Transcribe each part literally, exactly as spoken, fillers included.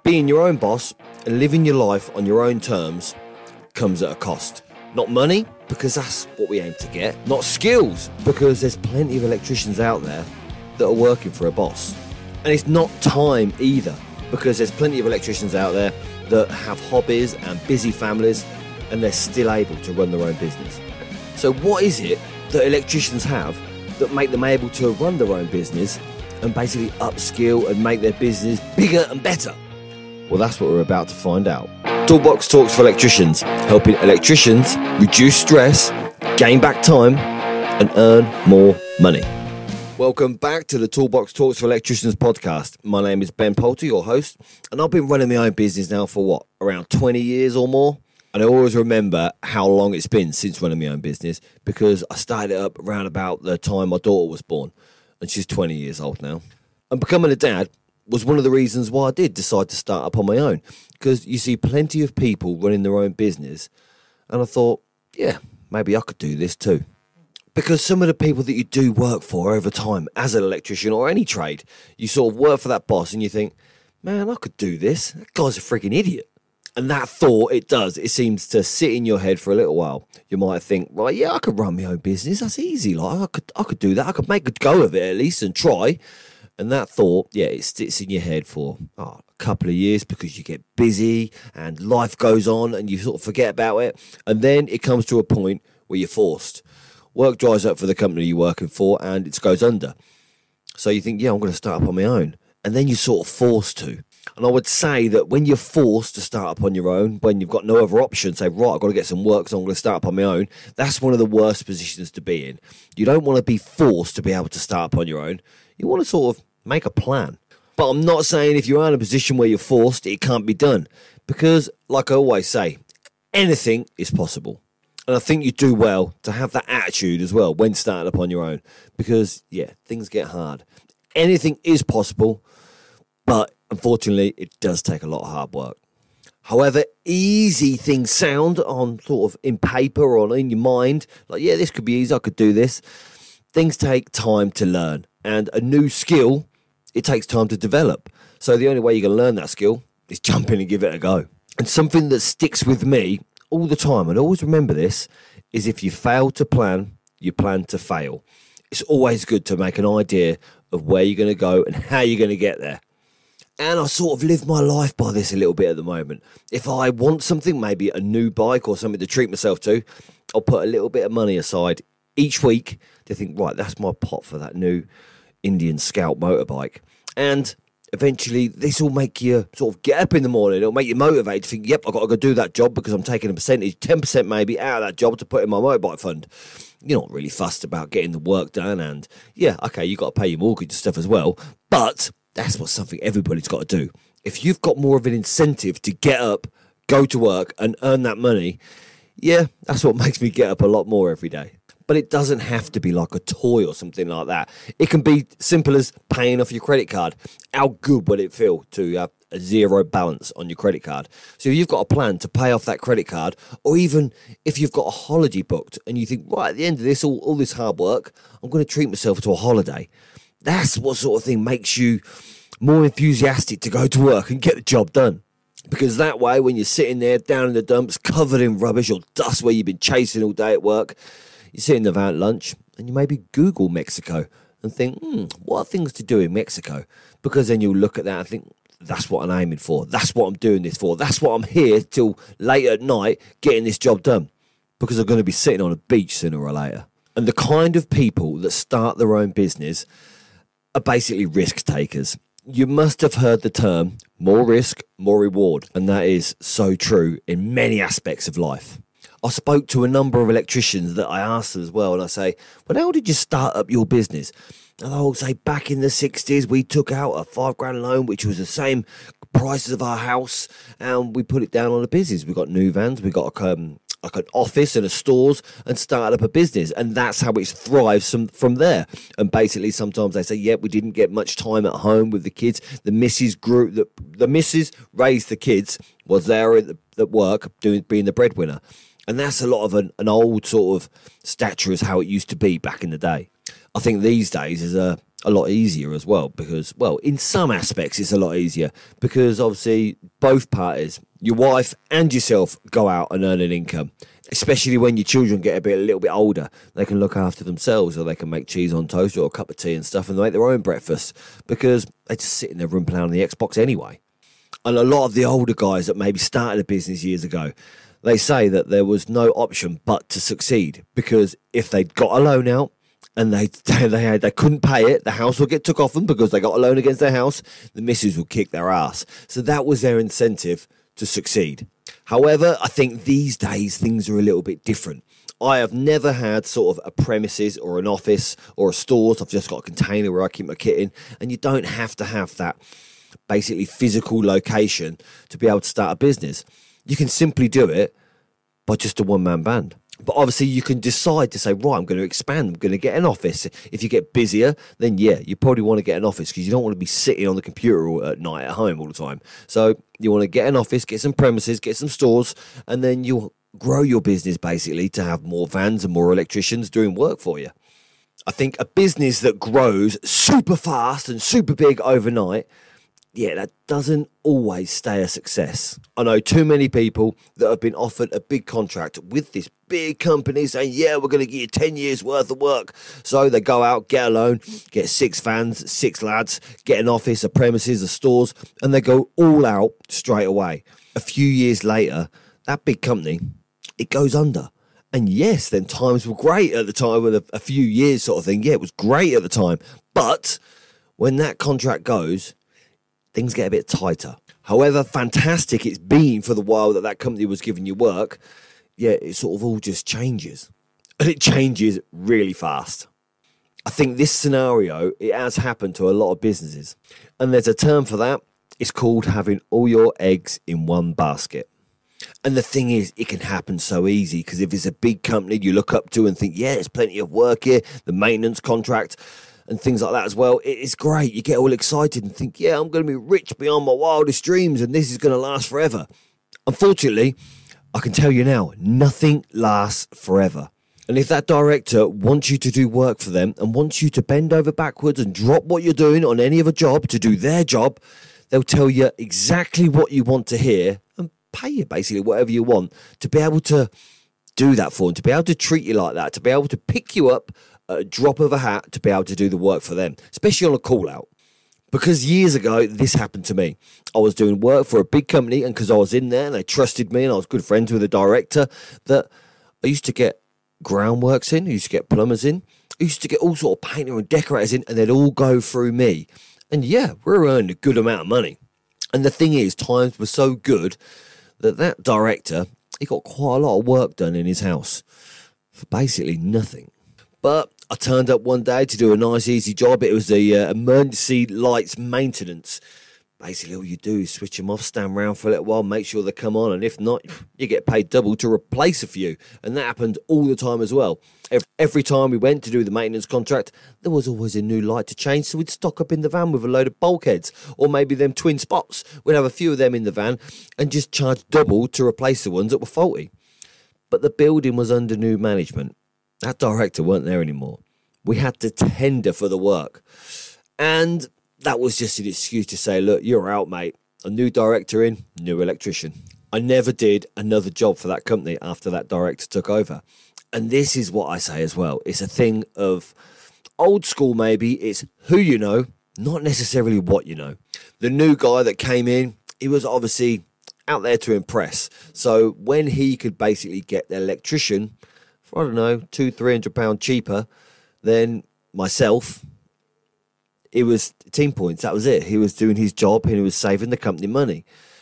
Being your own boss and living your life on your own terms comes at a cost. Not money, because that's what we aim to get. Not skills, because there's plenty of electricians out there that are working for a boss. And it's not time either, because there's plenty of electricians out there that have hobbies and busy families, and they're still able to run their own business. So what is it that electricians have that make them able to run their own business and basically upskill and make their business bigger and better? Well, that's what we're about to find out. Toolbox Talks for Electricians, helping electricians reduce stress, gain back time, and earn more money. Welcome back to the Toolbox Talks for Electricians podcast. My name is Ben Poulter, your host, and I've been running my own business now for what, around twenty years or more? And I always remember how long it's been since running my own business, because I started it up around about the time my daughter was born, and she's twenty years old now. And becoming a dad was one of the reasons why I did decide to start up on my own, because you see plenty of people running their own business, and I thought, yeah, maybe I could do this too. Because some of the people that you do work for over time as an electrician or any trade, you sort of work for that boss and you think, man, I could do this. That guy's a freaking idiot. And that thought, it does, it seems to sit in your head for a little while. You might think, right, yeah, I could run my own business. That's easy. Like, I could, I could do that. I could make a go of it at least and try. And that thought, yeah, it sits in your head for oh, a couple of years, because you get busy and life goes on and you sort of forget about it. And then it comes to a point where you're forced. Work dries up for the company you're working for and it goes under. So you think, yeah, I'm going to start up on my own. And then you're sort of forced to. And I would say that when you're forced to start up on your own, when you've got no other option, say, right, I've got to get some work, so I'm going to start up on my own, that's one of the worst positions to be in. You don't want to be forced to be able to start up on your own. You want to sort of make a plan. But I'm not saying if you're in a position where you're forced, it can't be done. Because, like I always say, anything is possible. And I think you do well to have that attitude as well when starting up on your own. Because, yeah, things get hard. Anything is possible, but unfortunately, it does take a lot of hard work. However easy things sound on sort of in paper or in your mind, like, yeah, this could be easy, I could do this. Things take time to learn. And a new skill, it takes time to develop. So the only way you're going to learn that skill is jump in and give it a go. And something that sticks with me all the time, and always remember this, is if you fail to plan, you plan to fail. It's always good to make an idea of where you're going to go and how you're going to get there. And I sort of live my life by this a little bit at the moment. If I want something, maybe a new bike or something to treat myself to, I'll put a little bit of money aside each week to think, right, that's my pot for that new Indian Scout motorbike. And eventually this will make you sort of get up in the morning. It'll make you motivated to think, yep, I've got to go do that job because I'm taking a percentage, ten percent maybe, out of that job to put in my motorbike fund. You're not really fussed about getting the work done. And yeah, okay, you've got to pay your mortgage and stuff as well. But that's what something everybody's got to do. If you've got more of an incentive to get up, go to work and earn that money, yeah, that's what makes me get up a lot more every day. But it doesn't have to be like a toy or something like that. It can be simple as paying off your credit card. How good would it feel to have a zero balance on your credit card? So if you've got a plan to pay off that credit card, or even if you've got a holiday booked and you think, right, at the end of this, all, all this hard work, I'm going to treat myself to a holiday. That's what sort of thing makes you more enthusiastic to go to work and get the job done. Because that way, when you're sitting there down in the dumps, covered in rubbish or dust where you've been chasing all day at work, you sit in the van at lunch and you maybe Google Mexico and think, hmm, what are things to do in Mexico? Because then you'll look at that and think, that's what I'm aiming for. That's what I'm doing this for. That's what I'm here till late at night getting this job done. Because I'm going to be sitting on a beach sooner or later. And the kind of people that start their own business are basically risk takers. You must have heard the term, more risk, more reward. And that is so true in many aspects of life. I spoke to a number of electricians that I asked as well, and I say, well, how did you start up your business? And they'll say, back in the sixties, we took out a five grand loan, which was the same price of our house, and we put it down on a business. We got new vans, we got um, like an office and a stores, and started up a business, and that's how it thrives from, from there. And basically, sometimes they say, yeah, we didn't get much time at home with the kids. The missus grew, the, the missus raised the kids, was there at, the, at work, doing being the breadwinner. And that's a lot of an, an old sort of stature as how it used to be back in the day. I think these days there's a a lot easier as well, because, well, in some aspects it's a lot easier because obviously both parties, your wife and yourself, go out and earn an income, especially when your children get a bit a little bit older. They can look after themselves, or they can make cheese on toast or a cup of tea and stuff, and they make their own breakfast because they just sit in their room playing on the Xbox anyway. And a lot of the older guys that maybe started a business years ago, they say that there was no option but to succeed, because if they'd got a loan out and they they had, they couldn't pay it, the house would get took off them because they got a loan against their house, the missus would kick their ass. So that was their incentive to succeed. However, I think these days things are a little bit different. I have never had sort of a premises or an office or a stores. I've just got a container where I keep my kit in, and you don't have to have that basically physical location to be able to start a business. You can simply do it by just a one-man band. But obviously you can decide to say, right, I'm going to expand, I'm going to get an office. If you get busier, then yeah, you probably want to get an office because you don't want to be sitting on the computer at night at home all the time. So you want to get an office, get some premises, get some stores, and then you'll grow your business basically to have more vans and more electricians doing work for you. I think a business that grows super fast and super big overnight, yeah, that doesn't always stay a success. I know too many people that have been offered a big contract with this big company saying, yeah, we're going to give you ten years worth of work. So they go out, get a loan, get six vans, six lads, get an office, a premises, a stores, and they go all out straight away. A few years later, that big company, it goes under. And yes, then times were great at the time, with a, a few years sort of thing. Yeah, it was great at the time. But when that contract goes, things get a bit tighter. However fantastic it's been for the while that that company was giving you work, yeah, it sort of all just changes. And it changes really fast. I think this scenario, it has happened to a lot of businesses. And there's a term for that. It's called having all your eggs in one basket. And the thing is, it can happen so easy, because if it's a big company you look up to and think, yeah, there's plenty of work here, the maintenance contract and things like that as well, it's great. You get all excited and think, yeah, I'm going to be rich beyond my wildest dreams and this is going to last forever. Unfortunately, I can tell you now, nothing lasts forever. And if that director wants you to do work for them and wants you to bend over backwards and drop what you're doing on any other job to do their job, they'll tell you exactly what you want to hear and pay you basically whatever you want to be able to do that for them, to be able to treat you like that, to be able to pick you up at a drop of a hat, to be able to do the work for them, especially on a call out. Because years ago, this happened to me. I was doing work for a big company, and because I was in there and they trusted me and I was good friends with the director, that I used to get groundworks in, I used to get plumbers in, I used to get all sort of painter and decorators in, and they'd all go through me. And yeah, we were earning a good amount of money. And the thing is, times were so good that that director, he got quite a lot of work done in his house for basically nothing. But I turned up one day to do a nice, easy job. It was the uh, emergency lights maintenance. Basically, all you do is switch them off, stand around for a little while, make sure they come on, and if not, you get paid double to replace a few. And that happened all the time as well. Every time we went to do the maintenance contract, there was always a new light to change, so we'd stock up in the van with a load of bulkheads, or maybe them twin spots. We'd have a few of them in the van and just charge double to replace the ones that were faulty. But the building was under new management. That director weren't there anymore. We had to tender for the work. And that was just an excuse to say, look, you're out, mate. A new director in, new electrician. I never did another job for that company after that director took over. And this is what I say as well. It's a thing of old school maybe. It's who you know, not necessarily what you know. The new guy that came in, he was obviously out there to impress. So when he could basically get the electrician for, I don't know, two, three hundred pounds cheaper than myself, it was team points. That was it. He was doing his job and he was saving the company money.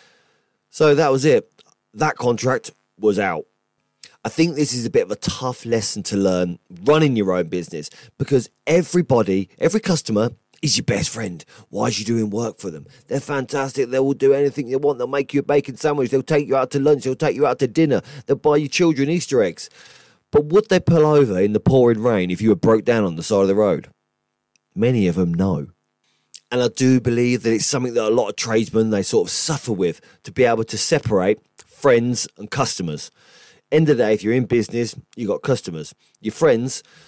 So that was it. That contract was out. I think this is a bit of a tough lesson to learn running your own business, because everybody, every customer is your best friend. Why is you doing work for them? They're fantastic. They will do anything they want. They'll make you a bacon sandwich. They'll take you out to lunch. They'll take you out to dinner. They'll buy your children Easter eggs. But would they pull over in the pouring rain if you were broke down on the side of the road? Many of them no. And I do believe that it's something that a lot of tradesmen, they sort of suffer with, to be able to separate friends and customers. End of the day, if you're in business, you've got customers. Your friends,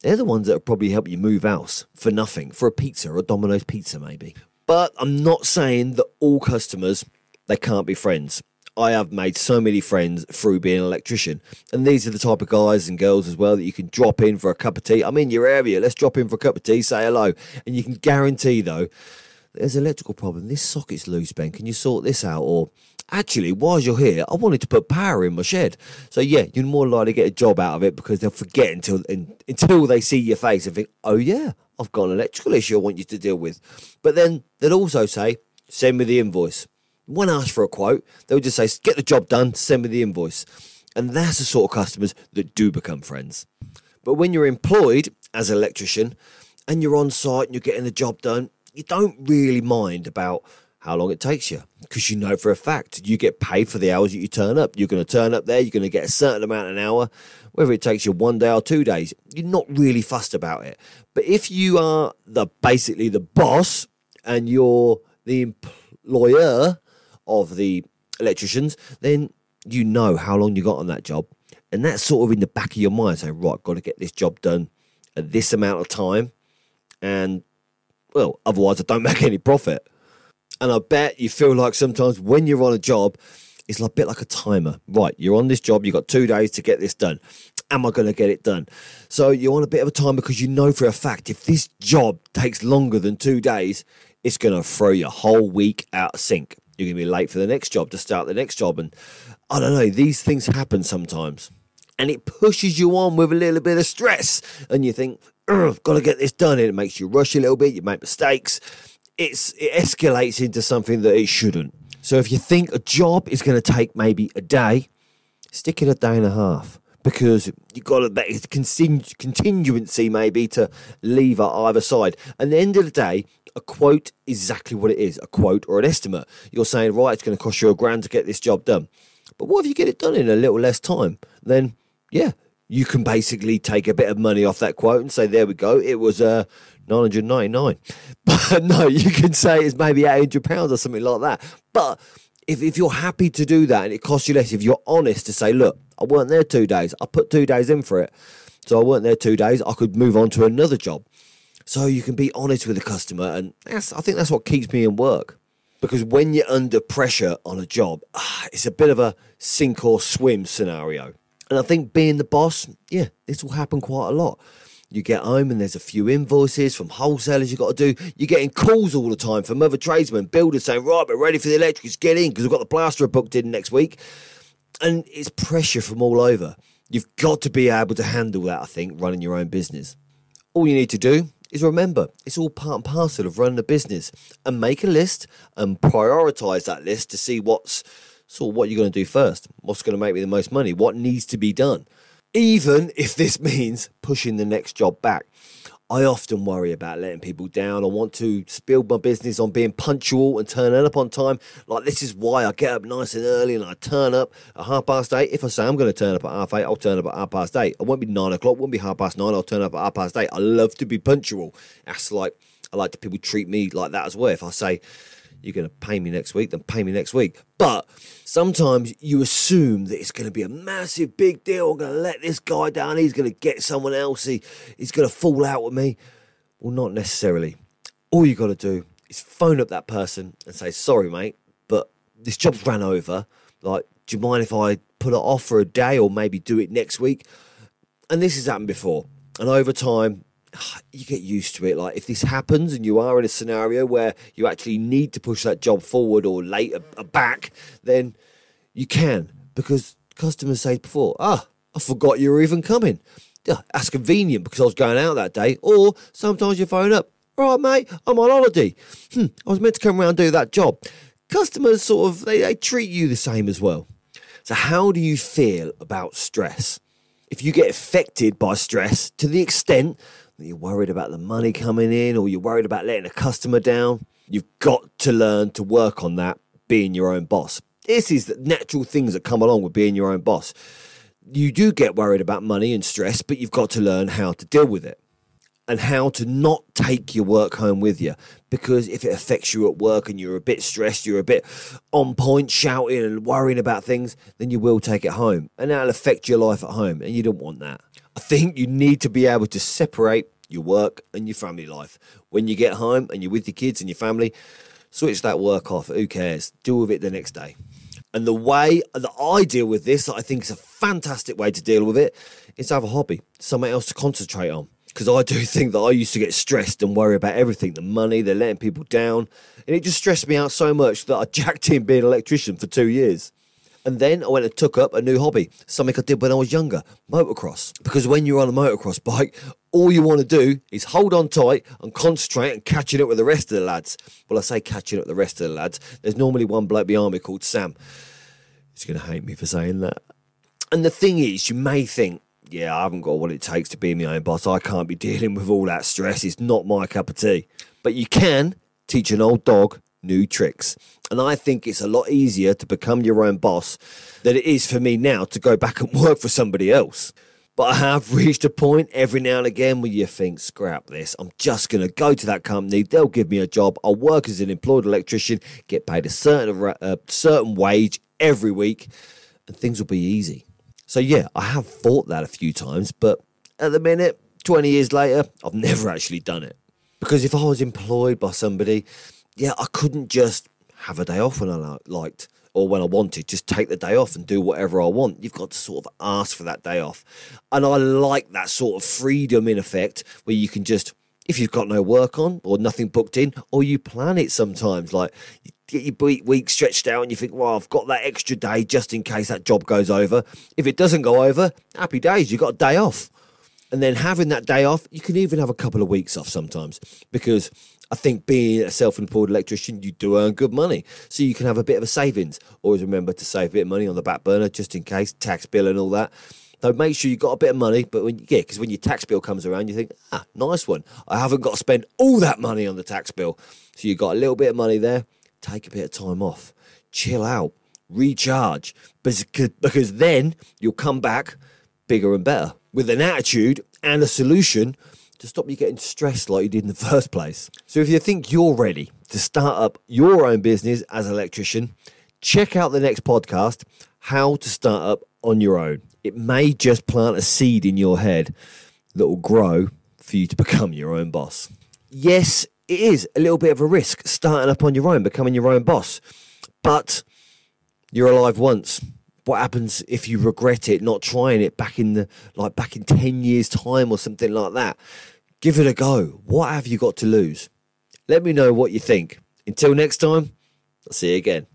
They're the ones that will probably help you move house for nothing, for a pizza or a Domino's pizza maybe. But I'm not saying that all customers, they can't be friends. I have made so many friends through being an electrician. And these are the type of guys and girls as well that you can drop in for a cup of tea. I'm in your area, let's drop in for a cup of tea, say hello. And you can guarantee, though, there's an electrical problem. This socket's loose, Ben. Can you sort this out? Or, actually, while you're here, I wanted to put power in my shed. So, yeah, you're more likely to get a job out of it because they'll forget until in, until they see your face and think, oh, yeah, I've got an electrical issue I want you to deal with. But then they'll also say, send me the invoice. When asked for a quote, they'll just say, get the job done, send me the invoice. And that's the sort of customers that do become friends. But when you're employed as an electrician and you're on site and you're getting the job done, you don't really mind about how long it takes you because you know for a fact you get paid for the hours that you turn up. You're going to turn up there, you're going to get a certain amount an hour, whether it takes you one day or two days. You're not really fussed about it. But if you are the basically the boss and you're the employer of the electricians, then you know how long you got on that job. And that's sort of in the back of your mind saying, right, got to get this job done at this amount of time. And, well, otherwise I don't make any profit. And I bet you feel like sometimes when you're on a job, it's like a bit like a timer. Right, you're on this job, you've got two days to get this done. Am I going to get it done? So you're on a bit of a time because you know for a fact if this job takes longer than two days, it's going to throw your whole week out of sync. You're going to be late for the next job to start the next job. And I don't know, these things happen sometimes. And it pushes you on with a little bit of stress. And you think, got to get this done. And it makes you rush a little bit. You make mistakes. It's It escalates into something that it shouldn't. So if you think a job is going to take maybe a day, stick it a day and a half. Because you've got a continu- continuancy maybe to leave at either side. And at the end of the day, a quote is exactly what it is, a quote or an estimate. You're saying, right, it's going to cost you a grand to get this job done. But what if you get it done in a little less time? Then, yeah, you can basically take a bit of money off that quote and say, there we go, it was uh, nine hundred ninety-nine. But no, you can say it's maybe eight hundred pounds or something like that. But if, if you're happy to do that and it costs you less, if you're honest to say, look, I weren't there two days. I put two days in for it. So I weren't there two days. I could move on to another job. So you can be honest with the customer. And that's, I think that's what keeps me in work. Because when you're under pressure on a job, ah, it's a bit of a sink or swim scenario. And I think being the boss, yeah, this will happen quite a lot. You get home and there's a few invoices from wholesalers you've got to do. You're getting calls all the time from other tradesmen, builders saying, right, we're ready for the electrics, get in because we've got the plasterer booked in next week. And it's pressure from all over. You've got to be able to handle that, I think, running your own business. All you need to do is remember, it's all part and parcel of running a business. And make a list and prioritise that list to see what's sort of what you're going to do first. What's going to make me the most money? What needs to be done? Even if this means pushing the next job back. I often worry about letting people down. I want to build my business on being punctual and turning up on time. Like, this is why I get up nice and early and I turn up at half past eight. If I say I'm going to turn up at half eight, I'll turn up at half past eight. It won't be nine o'clock, it won't be half past nine, I'll turn up at half past eight. I love to be punctual. That's like, I like to people treat me like that as well. If I say, you're going to pay me next week, then pay me next week. But sometimes you assume that it's going to be a massive, big deal. I'm going to let this guy down. He's going to get someone else. He, he's going to fall out with me. Well, not necessarily. All you got to do is phone up that person and say, sorry, mate, but this job's ran over. Like, do you mind if I put it off for a day or maybe do it next week? And this has happened before. And over time, you get used to it. Like, if this happens and you are in a scenario where you actually need to push that job forward or later back, then you can, because customers say before, ah, I forgot you were even coming. Yeah, that's convenient because I was going out that day. Or sometimes you phone up, all right, mate, I'm on holiday. Hmm, I was meant to come around and do that job. Customers sort of, they, they treat you the same as well. So how do you feel about stress? If you get affected by stress to the extent that you're worried about the money coming in or you're worried about letting a customer down, you've got to learn to work on that being your own boss. This is the natural things that come along with being your own boss. You do get worried about money and stress, but you've got to learn how to deal with it and how to not take your work home with you. Because if it affects you at work and you're a bit stressed, you're a bit on point, shouting and worrying about things, then you will take it home. And that'll affect your life at home, and you don't want that. I think you need to be able to separate your work and your family life. When you get home and you're with your kids and your family, switch that work off. Who cares? Deal with it the next day. And the way that I deal with this, I think is a fantastic way to deal with it, is to have a hobby, something else to concentrate on. Because I do think that I used to get stressed and worry about everything, the money, they're letting people down. And it just stressed me out so much that I jacked in being an electrician for two years. And then I went and took up a new hobby, something I did when I was younger, motocross. Because when you're on a motocross bike, all you want to do is hold on tight and concentrate and catching up with the rest of the lads. Well, I say catching up with the rest of the lads. There's normally one bloke behind me called Sam. He's going to hate me for saying that. And the thing is, you may think, yeah, I haven't got what it takes to be my own boss. I can't be dealing with all that stress. It's not my cup of tea. But you can teach an old dog new tricks. And I think it's a lot easier to become your own boss than it is for me now to go back and work for somebody else. But I have reached a point every now and again where you think, scrap this. I'm just going to go to that company. They'll give me a job. I'll work as an employed electrician, get paid a certain, a certain wage every week, and things will be easy. So yeah, I have thought that a few times, but at the minute, twenty years later, I've never actually done it. Because if I was employed by somebody, yeah, I couldn't just have a day off when I liked or when I wanted, just take the day off and do whatever I want. You've got to sort of ask for that day off. And I like that sort of freedom in effect where you can just, if you've got no work on or nothing booked in, or you plan it sometimes, like you get your week stretched out and you think, well, I've got that extra day just in case that job goes over. If it doesn't go over, happy days, you've got a day off. And then having that day off, you can even have a couple of weeks off sometimes, because I think being a self-employed electrician, you do earn good money. So you can have a bit of a savings. Always remember to save a bit of money on the back burner just in case, tax bill and all that. So make sure you've got a bit of money, but when yeah, because when your tax bill comes around, you think, ah, nice one. I haven't got to spend all that money on the tax bill. So you've got a little bit of money there. Take a bit of time off. Chill out. Recharge. Because then you'll come back bigger and better with an attitude and a solution to stop you getting stressed like you did in the first place. So if you think you're ready to start up your own business as an electrician, check out the next podcast, How to Start Up on Your Own. It may just plant a seed in your head that will grow for you to become your own boss. Yes, it is a little bit of a risk starting up on your own, becoming your own boss, but you're alive once. What happens if you regret it, not trying it back in the like back in ten years time or something like that? Give it a go. What have you got to lose? Let me know what you think. Until next time, I'll see you again.